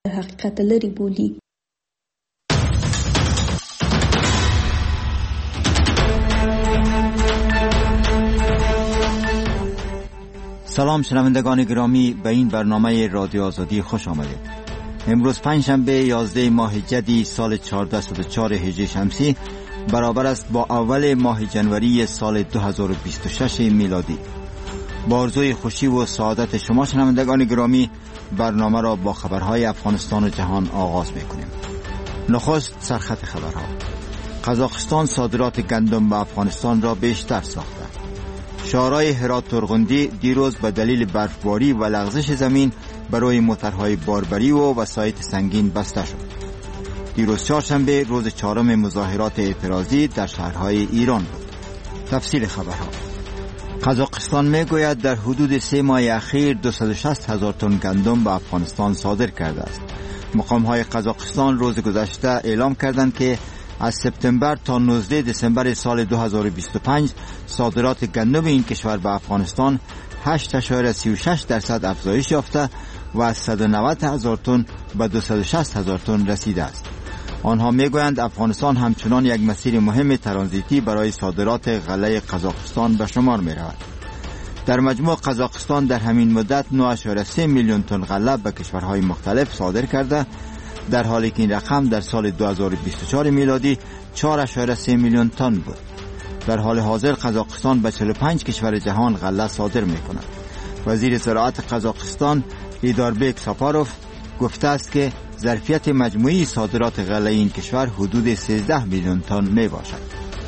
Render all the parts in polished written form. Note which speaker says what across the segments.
Speaker 1: حقیقت لري بولي.
Speaker 2: سلام شنوندگان گرامی، به این برنامه رادیو آزادی خوش آمدید. امروز پنجشنبه 11 ماه جدی سال 1404 هجری شمسی برابر است با اول ماه جنوری سال 2026 میلادی. با آرزوی خوشی و سعادت شما شنوندگان گرامی، برنامه را با خبرهای افغانستان و جهان آغاز می‌کنیم. نخست سرخط خبرها. قزاقستان صادرات گندم به افغانستان را بیشتر ساخته. شهرهای هرات ترغندی دیروز به دلیل برفباری و لغزش زمین برای موترهای باربری و وسایط سنگین بسته شد. دیروز چهارشنبه روز چهارم مظاهرات اعتراضی در شهرهای ایران بود. تفصیل خبرها. قزاقستان میگوید در حدود 3 ماه اخیر 260,000 تن گندم به افغانستان صادر کرده است. مقام‌های قزاقستان روز گذشته اعلام کردند که از سپتامبر تا 19 دسامبر سال 2025 صادرات گندم این کشور به افغانستان 8.36% افزایش یافته و از 190,000 تن به 260,000 تن رسیده است. آنها میگویند افغانستان همچنان یک مسیر مهم ترانزیتی برای صادرات غله قزاقستان به شمار می رود. در مجموع قزاقستان در همین مدت 9.3 میلیون تن غله به کشورهای مختلف صادر کرده، در حالی که این رقم در سال 2024 میلادی 4.3 میلیون تن بود. در حال حاضر قزاقستان به 45 کشور جهان غله صادر می کند. وزیر زراعت قزاقستان ایداربک ساپاروف گفته است که ظرفیت مجموعی صادرات غله این کشور حدود 13 میلیون تن می باشد.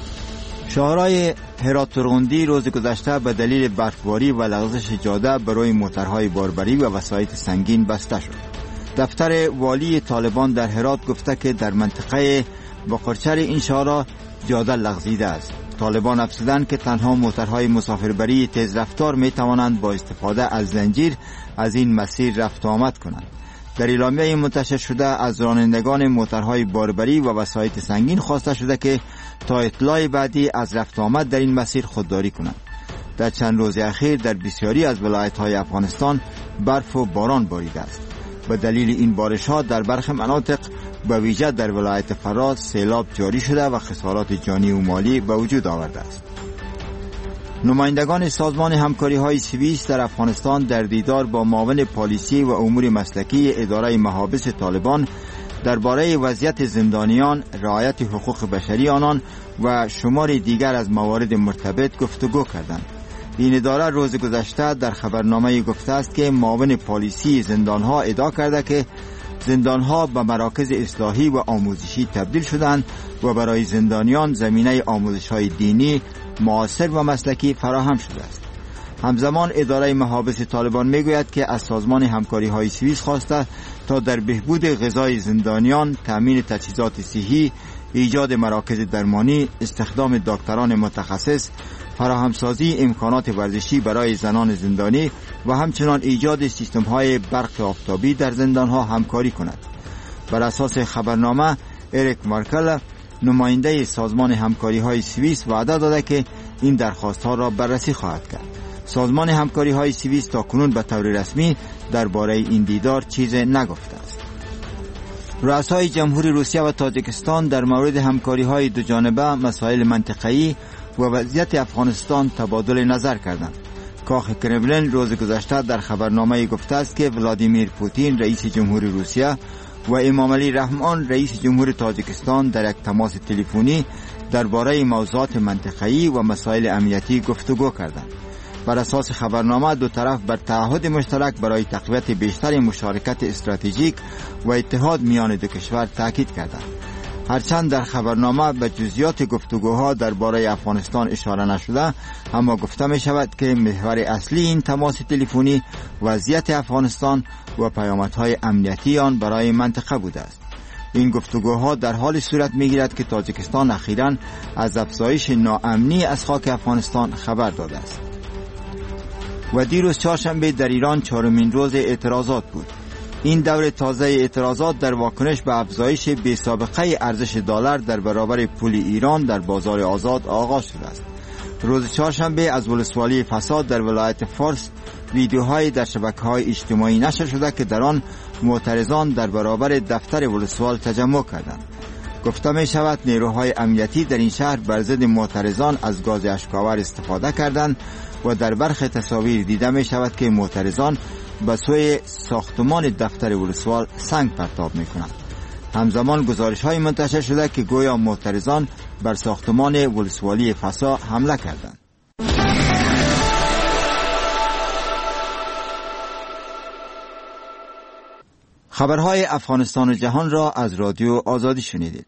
Speaker 2: شهرهای هرات ترغندی روز گذشته به دلیل برفباری و لغزش جاده برای موترهای باربری و وسایط سنگین بسته شد. دفتر والی طالبان در هرات گفته که در منطقه باقرچر این شهر جاده لغزیده است. طالبان افزودند که تنها موترهای مسافربری تیز رفتار می توانند با استفاده از زنجیر از این مسیر رفت آمد کنند. در اعلامیه منتشر شده از رانندگان موترهای باربری و وسایط سنگین خواسته شده که تا اطلاع بعدی از رفت آمد در این مسیر خودداری کنند. در چند روز اخیر در بسیاری از ولایت‌های افغانستان برف و باران باریده است. به دلیل این بارش‌ها در برخی مناطق به ویژه در ولایت فراز سیلاب جاری شده و خسارات جانی و مالی به وجود آورده است. نمایندگان سازمان همکاری‌های سوئیس در افغانستان در دیدار با معاون پالیسی و امور مسلکی اداره محابس طالبان درباره وضعیت زندانیان، رعایت حقوق بشری آنان و شمار دیگر از موارد مرتبط گفتگو کردند. این اداره روز گذشته در خبرنامه گفته است که معاون پالیسی زندانها ادعا کرده که زندانها به مراکز اصلاحی و آموزشی تبدیل شدند و برای زندانیان زمینه آموزش‌های دینی، معاصر و مسلکی فراهم شده است. همزمان اداره محابس طالبان میگوید که از سازمان همکاری‌های سوئیس خواسته تا در بهبود غذای زندانیان، تامین تجهیزات صحی، ایجاد مراکز درمانی، استخدام دکتران متخصص، فراهمسازی امکانات ورزشی برای زنان زندانی و همچنان ایجاد سیستم‌های برق آفتابی در زندان‌ها همکاری کند. بر اساس خبرنامه، اریک مارکل نماینده سازمان همکاری‌های سوئیس وعده داده که این درخواست‌ها را بررسی خواهد کرد. سازمان همکاری‌های سوئیس تاکنون به طور رسمی درباره این دیدار چیزی نگفته است. رؤسای جمهوری روسیه و تاجیکستان در مورد همکاری‌های دو جانبه، مسائل منطقه‌ای و وضعیت افغانستان تبادل نظر کردند. کاخ کرملین روز گذشته در خبرنامه گفته است که ولادیمیر پوتین رئیس جمهوری روسیه و امامعلی رحمان رئیس جمهور تاجیکستان در یک تماس تلفنی درباره موضوعات منطقه‌ای و مسائل امنیتی گفتگو کردند. بر اساس خبرنامه دو طرف بر تعهد مشترک برای تقویت بیشتر مشارکت استراتژیک و اتحاد میان دو کشور تاکید کردند. هرچند در خبرنامه به جزئیات گفتگوها درباره افغانستان اشاره نشده، اما گفته می شود که محور اصلی این تماس تلفنی وضعیت افغانستان و پیامدهای امنیتی آن برای منطقه بوده است. این گفتگوها در حال صورت می گیرد که تاجیکستان اخیراً از افزایش ناامنی از خاک افغانستان خبر داده است. و دیروز چهارشنبه در ایران چهارمین روز اعتراضات بود. این دور تازه اعتراضات در واکنش به افزایش بی‌سابقه ارزش دلار در برابر پول ایران در بازار آزاد آغاز شده است. روز چهارشنبه از ولسوالی فساد در ولایت فارس ویدیوهایی در شبکه‌های اجتماعی نشر شده که در آن معترضان در برابر دفتر ولسوال تجمع کردند. گفته می شود نیروهای امنیتی در این شهر بر ضد معترضان از گاز اشک‌آور استفاده کردند و در برخی تصاویر دیده می شود که معترضان به سوی ساختمان دفتر ولسوال سنگ پرتاب می کنند. همزمان گزارش‌های منتشر شده که گویا معترضان بر ساختمان ولسوالی فسا حمله کردند. خبرهای افغانستان و جهان را از رادیو آزادی شنیدید.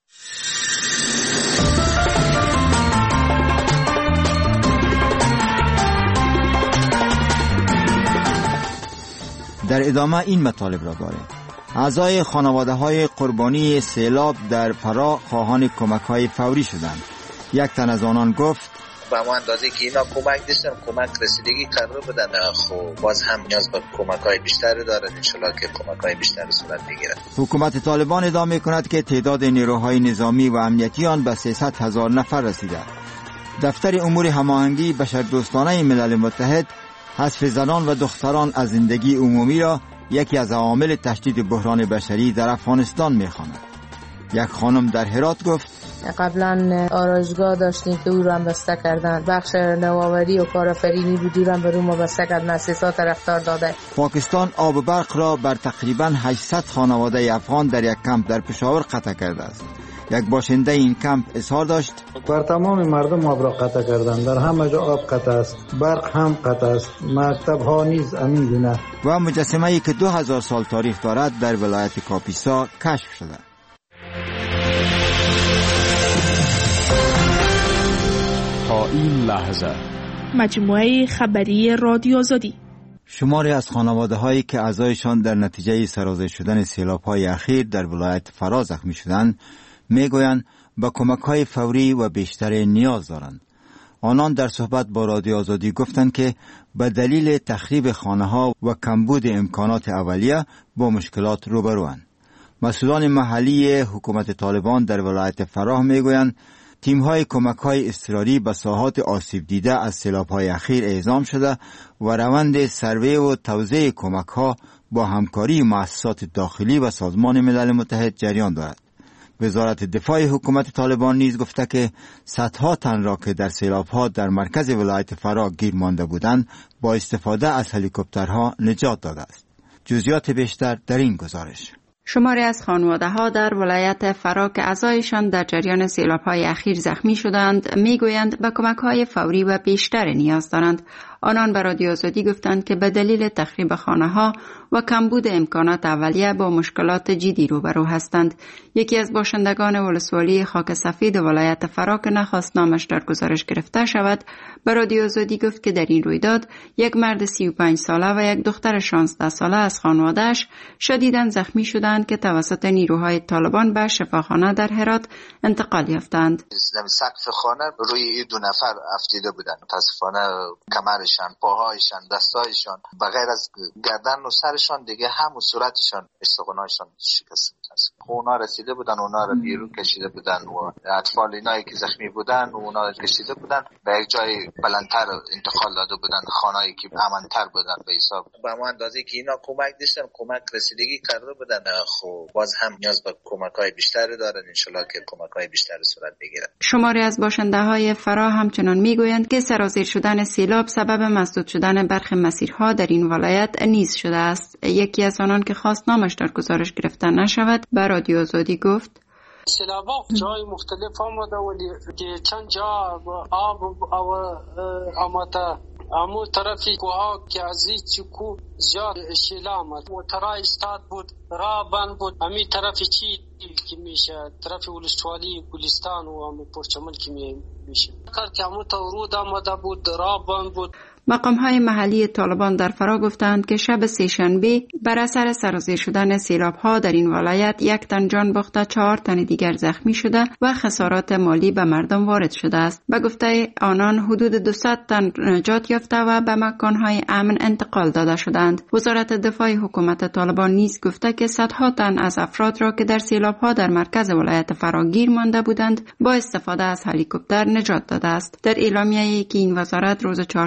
Speaker 2: در ادامه این مطالب را داریم. اعضای خانواده‌های قربانی سیلاب در فرا خواهان کمک‌های فوری شدند. یک تن از آنان گفت
Speaker 1: به ما اندازه که اینا کمک داشتن، کمک رسیدگی قرار بدن، خب باز هم نیاز به کمک‌های بیشتری دارد. انشالله که کمک‌های بیشتری صورت بگیرد.
Speaker 2: حکومت طالبان ادعا می‌کند که تعداد نیروهای نظامی و امنیتی آن به 300,000 نفر رسیده. دفتر امور هماهنگی بشردوستانه ملل متحد حذف زنان و دختران از زندگی عمومی را یکی از عوامل تشدید بحران بشری در افغانستان می‌خواند. یک خانم در هرات گفت
Speaker 3: قبلا آرایشگاه داشتیم که او رو هم بسته کردن. بخش نوآوری و کارآفرینی بود، او رو هم به روم بسته کردن. مؤسسا طرفدار داده.
Speaker 2: پاکستان آب و برق را بر تقریباً 800 خانواده افغان در یک کمپ در پشاور قطع کرده است. یک باشنده این کمپ اظهار داشت
Speaker 4: بر تمام مردم آب را قطع کردند. در همه جا آب قطع است، برق هم قطع است، مکتب ها نیز همین گونه.
Speaker 2: و مجسمه‌ای که 2000 سال تاریخ دارد در ولایت کاپیسا کشف شده.
Speaker 5: تا این لحظه
Speaker 6: مجموعه خبری رادیو آزادی.
Speaker 2: شماری از خانواده‌هایی که اعضایشان در نتیجه سرازیر شدن سیلاب‌های اخیر در ولایت فرا زخمی شدند میگویند به کمک‌های فوری و بیشتر نیاز دارند. آنان در صحبت با رادیو آزادی گفتند که به دلیل تخریب خانه‌ها و کمبود امکانات اولیه با مشکلات روبروند. مسئولان محلی حکومت طالبان در ولایت فراه میگویند تیم‌های کمک‌های اضطراری به ساحات آسیب دیده از سیلاب‌های اخیر اعزام شده و روند سروی و توزیع کمک‌ها با همکاری مؤسسات داخلی و سازمان ملل متحد جریان دارد. وزارت دفاع حکومت طالبان نیز گفته که صدها تن را که در سیلاب‌ها در مرکز ولایت فرا گیر مانده بودند با استفاده از هلیکوپترها نجات داده است. جزئیات بیشتر در این گزارش.
Speaker 7: شماری از خانواده‌ها در ولایت فرا که اعضایشان در جریان سیلاب‌های اخیر زخمی شدند میگویند به کمک‌های فوری و بیشتر نیاز دارند. آنان به رادیو آزادی گفتند که به دلیل تخریب خانه‌ها و کمبود امکانات اولیه با مشکلات جدی روبرو هستند. یکی از باشندگان ولسوالی خاک سفید ولایت فرا که نخواست نامش در گزارش گرفته شود به رادیو آزادی گفت که در این رویداد یک مرد 35 ساله و یک دختر 16 ساله از خانواده‌اش شدیداً زخمی شدند که توسط نیروهای طالبان به شفاخانه در هرات انتقال یافتند.
Speaker 1: سقف خانه روی دو نفر افتیده بودند. متاسفانه کمرشان، پاهایشان، دستایشان بغیر از گردن و سرشان دیگه هم صورتشان استخوانشان شکسته. اونا رسیده بودن، اونا رو بیرون کشیده بودن و اطفال اینایی که زخمی بودن و اونا رو کشیده بودن به یک جای بلندتر انتقال داده بودن، خانه‌ای که امن‌تر بودن به حساب. به ما اندازه که اینا کمک داشتن، کمک رسیدگی قرار بدن، خب باز هم نیاز به کمک‌های بیشتری دارن. انشالله که کمک‌های بیشتری صورت بگیرد.
Speaker 7: شماری از باشنده‌های فرا همچنان میگویند که سرازیر شدن سیلاب سبب مسدود شدن برخی مسیرها در این ولایت نیز شده است. یکی از آنان که خواست نامش در گزارش گرفته نشود به رادیو آزادی گفت
Speaker 8: سیلاب‌ها جای مختلف آمده ولی که چند جا آب آمده امو طرفی کوها که از این کو زیاد شیلا آمد و طرح استاد بود را بند بود امی طرفی چی که میشه طرف ولسوالی گلستان و امو پرچمن که میشه کار که امو تا ورود آمده بود را بند بود.
Speaker 7: مقام‌های محلی طالبان در فرا گفتند که شب سه‌شنبه بر اثر سرازیر شدن سیلاب‌ها در این ولایت یک تن جان باخته، 4 تن دیگر زخمی شده و خسارات مالی به مردم وارد شده است. به گفته آنان حدود 200 تن نجات یافته و به مکان‌های امن انتقال داده شدند. وزارت دفاع حکومت طالبان نیز گفته که صدها تن از افراد را که در سیلاب‌ها در مرکز ولایت فرا گیر مانده بودند با استفاده از هلیکوپتر نجات داده است. در اعلامیه‌ای که این وزارت روز چهارشنبه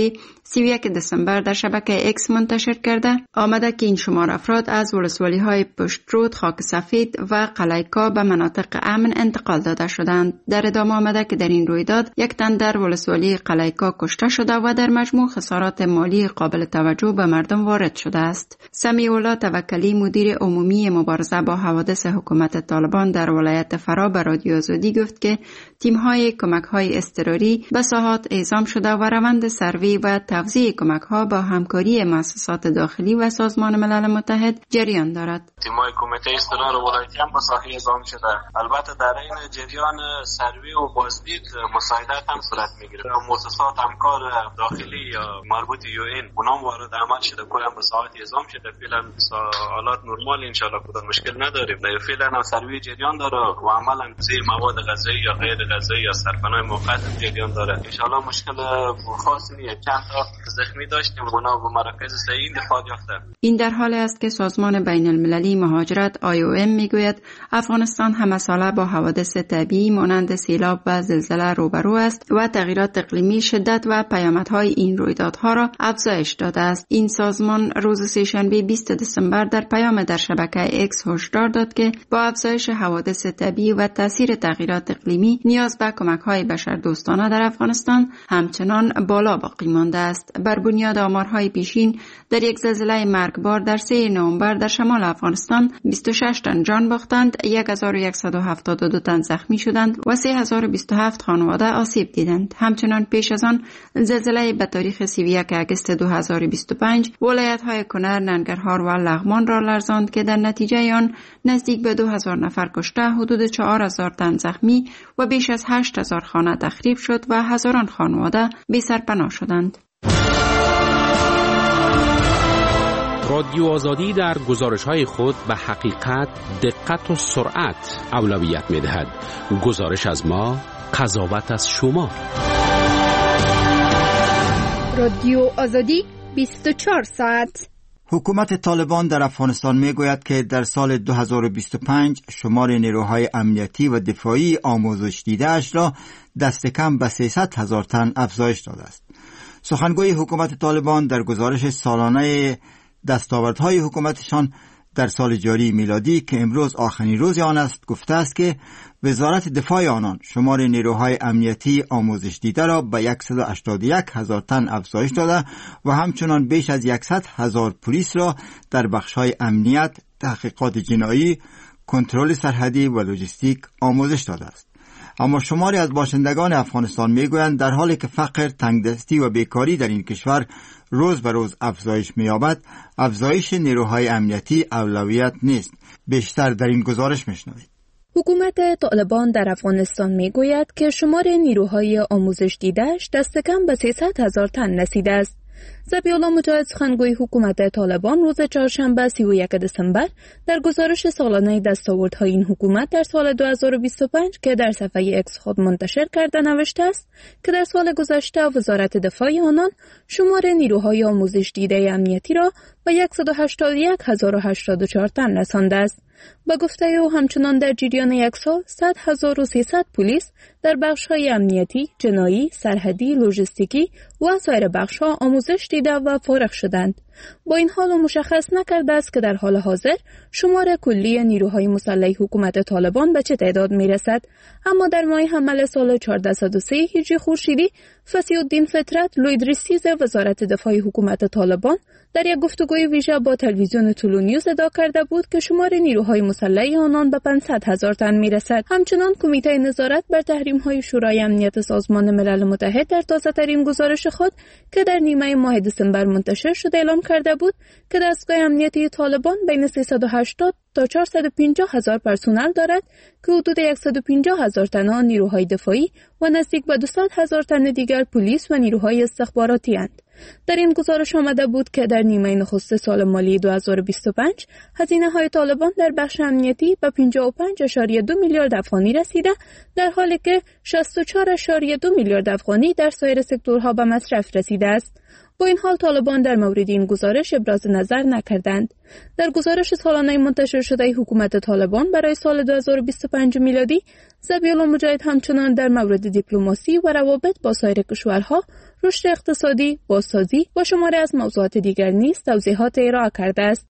Speaker 7: تاریخ 31 دسامبر در شبکه اکس منتشر کرده آمده که این شمار افراد از ولسوالی‌های پشترود، خاک سفید و قلیکا به مناطق امن انتقال داده شدند. در ادامه آمده که در این رویداد یک تن در ولسوالی قلیکا کشته شده و در مجموع خسارات مالی قابل توجه به مردم وارد شده است. سمیع الله توکلی مدیر عمومی مبارزه با حوادث حکومت طالبان در ولایت فرا به رادیو آزادی گفت که تیم‌های کمک‌های اضطراری به ساحات اعزام شده و روند سروی و توزیع کمک‌ها با همکاری مؤسسات داخلی و سازمان ملل متحد جریان دارد.
Speaker 9: تیم‌های کمیته اضطرار ولایتی هم به ساحه اعزام شده. البته در این جریان سروی و بازدید مساعدت هم صورت می‌گیره. مؤسسات همکار داخلی یا مربوط UN اونام وارد عمل شده، کلا به ساحات اعزام شده. فعلا حالات نرمال ان شاء الله، کدام مشکل نداریم. فعلا هم سروی جریان داره و عملاً توزیع مواد غذایی یا غیر غذایی یا سرپناه موقت جریان داره. ان شاء الله مشکل خاصی نیست. چند تا زخمی داشتیم، اونا به مراکز صحی انتقال یافته.
Speaker 7: این در حالی است که سازمان بین المللی مهاجرت IOM میگوید افغانستان همه ساله با حوادث طبیعی مانند سیلاب و زلزله روبرو است و تغییرات اقلیمی شدت و پیامدهای این رویدادها را افزایش داده است. این سازمان روز سه‌شنبه 20 دسامبر در پیام در شبکه اکس هشدار داد که با افزایش حوادث طبیعی و تاثیر تغییرات اقلیمی نیاز به کمک‌های بشردوستانه در افغانستان همچنان بالا باقی مانده است. بر بنیاد آمارهای پیشین در یک زلزله مرگبار در 3 نوامبر در شمال افغانستان 26 تن جان باختند، 1172 تن زخمی شدند و 3027 خانواده آسیب دیدند. همچنان پیش از آن زلزله به تاریخ 31 اگست 2025 ولایت‌های کنر، ننگرهار و لغمان را لرزاند که در نتیجه آن نزدیک به 2000 نفر کشته، حدود 4000 تن زخمی و بیش از 8000 خانه تخریب شد و هزاران خانواده بی سرپناه شدند.
Speaker 5: رادیو آزادی در گزارش‌های خود به حقیقت، دقت و سرعت اولویت می‌دهد. گزارش از ما، قضاوت از شما.
Speaker 6: رادیو آزادی 24 ساعت.
Speaker 2: حکومت طالبان در افغانستان میگوید که در سال 2025 شمار نیروهای امنیتی و دفاعی آموزش دیده اش را دست کم به 300,000 تن افزایش داده است. سخنگوی حکومت طالبان در گزارش سالانه دستاوردهای حکومتشان در سال جاری میلادی که امروز آخرین روز آن است گفته است که وزارت دفاع آنان شمار نیروهای امنیتی آموزش دیده را به 181,000 تن افزایش داده و همچنان بیش از 100,000 پلیس را در بخش‌های امنیت، تحقیقات جنایی، کنترل سرحدی و لوجستیک آموزش داده است. اما شماری از باشندگان افغانستان میگویند در حالی که فقر، تنگدستی و بیکاری در این کشور روز به روز افزایش می‌یابد، افزایش نیروهای امنیتی اولویت نیست. بیشتر در این گزارش میشنوید.
Speaker 6: حکومت طالبان در افغانستان میگوید که شمار نیروهای آموزش دیده‌اش دست کم به 300,000 تن رسیده است. ذبیح الله مجاهد سخنگوی حکومت طالبان روز چهارشنبه 31 دسامبر در گزارش سالانه دستاوردهای این حکومت در سال 2025 که در صفحه اکس خود منتشر کرده نوشته است که در سال گذشته وزارت دفاع آنان شمار نیروهای آموزش دیده امنیتی را به 181,084 تن رسانده است. با گفته او همچنان در جریان یک سال 100,300 پلیس در بخش‌های امنیتی، جنایی، سرحدی، لوجستیکی و سایر بخش‌ها آموزش دیده و فارغ شدند. با این حال مشخص نکرده است که در حال حاضر شمار کلی نیروهای مسلح حکومت طالبان به چه تعداد میرسد. اما در ماه حمل سال 1403 هجری خورشیدی فصیح الدین فطرت لویدریسیز وزارت دفاع حکومت طالبان در یک گفتگوی ویژه با تلویزیون طلو نیوز ادعا کرده بود که شمار نیروهای مسلح آنان به 500,000 تن میرسد. همچنان کمیته نظارت بر تحریم‌های شورای امنیت سازمان ملل متحد در تازه‌ترین گزارش خود که در نیمه ماه دسامبر منتشر شد اعلام کرده بود که دستگاه امنیتی طالبان بین 380 تا 450,000 پرسنل دارد که حدود 150,000 تن نیروهای دفاعی و نزدیک به 200,000 تن دیگر پلیس و نیروهای استخباراتی اند. در این گزارش آمده بود که در نیمه نخست سال مالی 2025 هزینه‌های طالبان در بخش امنیتی به 55.2 میلیارد افغانی رسیده، در حالی که 64.2 میلیارد افغانی در سایر سکتورها به مصرف رسیده است. با این حال طالبان در مورد این گزارش ابراز نظر نکردند. در گزارش سالانه منتشر شده حکومت طالبان برای سال 2025 میلادی، ذبیح الله مجاهد همچنان در مورد دیپلماسی و روابط با سایر کشورها رشد اقتصادی، بازسازی و شماری از موضوعات دیگر نیز توضیحات ارائه کرده است.